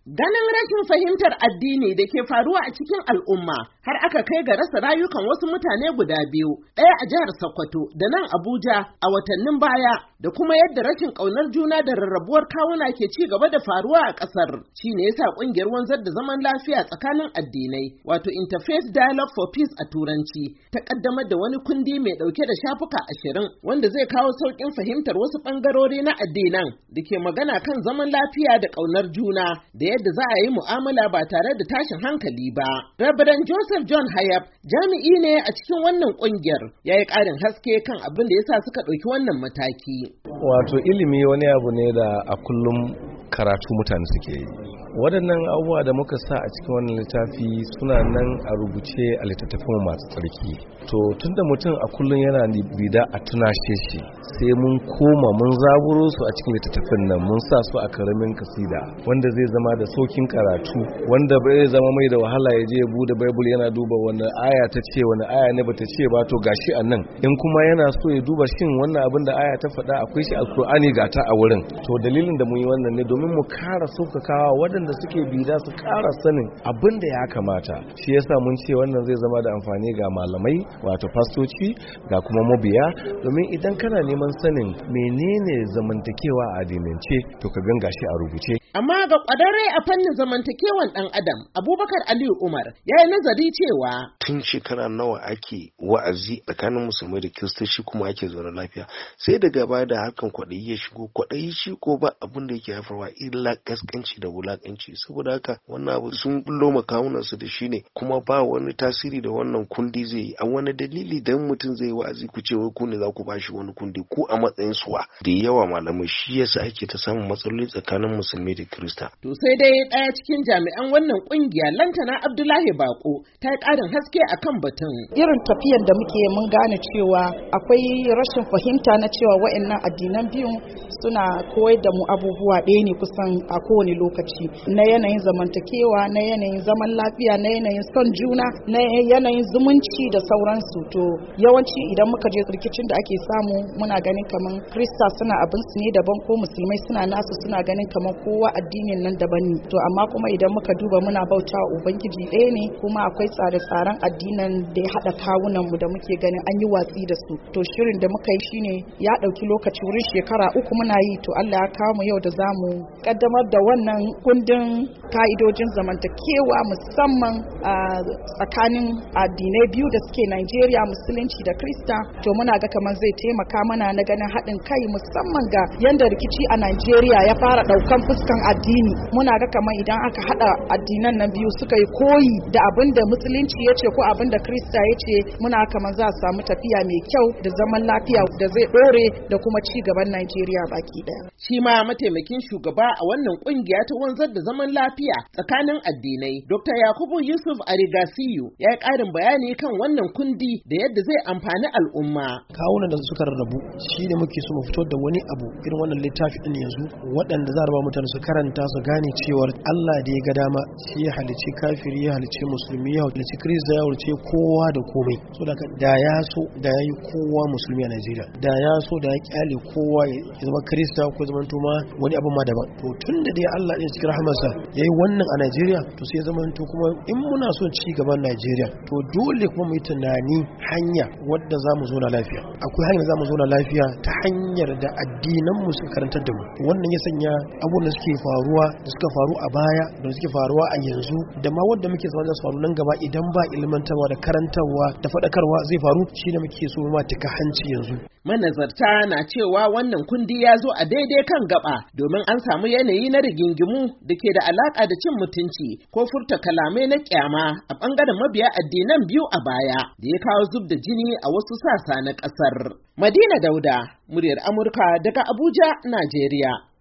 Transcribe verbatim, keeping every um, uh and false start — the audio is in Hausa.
Ganin rashin fahimtar addini da ke faruwa a cikin al'umma har aka kai ga rasa rayukan wasu mutane guda biyu, ɗaya a jihar Sokoto da nan Abuja a watannin baya, da kuma yadda rashin ƙaunar juna da rarrabuwar kawuna ke ci gaba da faruwa a ƙasar, shi ne yasa ƙungiyar wanzar da zaman lafiya tsakanin addinai, wato Interfaith Dialogue for Peace a Turanci, ta ƙaddamar da wani kundi mai ɗauke da shafuka ashirin wanda zai kawo sauƙin fahimtar wasu ɓangarori na addinan da ke magana kan zaman lafiya da ƙaunar juna da yadda za a yi mu'amala ba tare da tashin hankali ba. Reverend Joseph John Hayab jami'i ne a cikin wannan ƙungiyar, ya yi ƙarin haske kan abin da ya sa suka ɗauki wannan mataki. Wato ilimi wani abu ne da a kullum karatu mutane suke yi. Waɗannan abubuwa da muka sa a cikin wannan littafi suna nan a rubuce a littattafan masu tsarki. To tunda mutum a kullum yana bida a tunashe shi, sai mun koma mun zaburo su a cikin littattafan nan mun sa su a karamin kasida wanda zai zama da saukin karatu, wanda bai zama mai da wahala ya je ya bude Bible yana duba wani aya ta ce wani aya ne bata ce ba, to gashi a nan. In kuma yana so ya duba shin wannan abin da aya ta faɗa akwai shi alkur'ani ga ta a wurin. To dalilin da mun yi wannan ne domin mu kara saukakawa waɗanda suke bida su kara sanin abin da ya kamata. Shi yasa mun ce wannan zai zama da amfani ga malamai wato fastoci ga kuma mabiya, domin idan kana neman sanin menene zamantakewa a addinance to ka ganga shi a rubuce. Amma ga kwadarre a fannin zamantakewan dan adam, Abubakar Aliyu Umar ya yi nazari cewa tun shekara nawa ake wa'azi tsakanin musulmai da kiristoci kuma ake zaune lafiya, sai daga baya da harkan kwaɗayi ya shigo. Kwaɗayi shi ko ba abin da yake haifarwa illa kaskanci da wulakanci. Saboda haka wannan abu sun bullo makawunan su da shi ne, kuma ba wani tasiri da wannan kundi zai yi. A wani dalili dan mutum zai wa'azi ku ce wai ku ne za ku bashi wani kundi ku a matsayin suwa da yawa malamai, shi yasa ake ta samun matsaloli tsakanin musulmai da kirista. To sai dai ɗaya cikin jami'an wannan kungiya Lantana Abdullahi Bako ta yi ƙarin haske akan batun. Irin tafiyar da muke mun gane cewa akwai rashin fahimta na cewa wa'annan addinan biyun suna koyar da mu abubuwa ɗaya ne kusan a kowane lokaci, na yanayin zamantakewa, na yanayin zaman lafiya, na yanayin son juna, na yanayin zumunci da sauransu. To yawanci idan muka je rikicin da ake samu muna ganin kaman Krista suna abin su ne daban ko musulmai suna nasu, suna ganin kaman kowa addinin nan daban ne. To amma kuma idan muka duba muna bauta wa Ubangiji ɗaya ne, kuma akwai tsare-tsaren addinan da ya haɗa kawunan mu da muke ganin an yi watsi da su. To shirin da muka yi shine ya ɗauki lokaci wurin shekara uku muna yi, to Allah ya kawo mu yau da zamu kaddamar da wannan kundin ka'idojin zamantakewa musamman a tsakanin addinai biyu da suke Najeriya, musulunci da Krista. To muna ga kamar zai taimaka mana na ganin haɗin kai musamman ga yanda rikici a Najeriya ya fara ɗaukan fuskan addini. Muna ga kamar idan aka haɗa addinan nan biyu suka yi koyi da abin da musulunci ya ce ko abin da Krista ya ce, muna kamar za a samu tafiya mai kyau da zaman lafiya da zai ɗore da kuma ci gaban Najeriya baki ɗaya. Shi ma mataimakin shugaba a wannan kungiya ta wanzar da zaman lafiya tsakanin addinai, Dokta Yakubu Yusuf Arigasiyu, ya yi ƙarin bayani kan wannan kundi da yadda zai amfani al'umma. Kawunan da suka rarrabu shi ne muke so mu fito da wani abu irin wannan littafi din yanzu, waɗanda za a raba mutane su karanta su gane cewar Allah da ya ga dama shi ya halicci kafiri, ya halicci musulmi, ya halicci Kirista, ya halicci kowa da komai. So da da ya so da ya yi kowa musulmi a Najeriya, da ya so da ya kyale kowa ya zama Kirista ko zama tuma wani abu ma daban. To tun da dai Allah ya cikin rahamarsa ya yi wannan a Najeriya, to sai zama to kuma in muna son ci gaban Najeriya, to dole kuma mu yi tunani hanya wadda za mu zo na lafiya. Akwai hanyar za mu zo na lafiya ta hanyar da addinan mu suka karantar da mu. Wannan ya sanya abubuwan da suke faruwa da suka faru a baya da suke faruwa a yanzu da ma wanda muke zama su faru nan gaba idan ba ilmantarwa da karantarwa da faɗakarwa zai faru, shi ne muke so ma tuka hanci yanzu. Manazarta na cewa wannan kundi ya zo a daidai kan gaba domin an samu yanayi na rigingimu da ke da alaka da cin mutunci ko furta kalamai na kyama a bangaren mabiya addinan biyu a baya da ya kawo zub da jini a wasu sassa na ƙasar. Madina Dauda, muryar Amurka daga Abuja, Najeriya.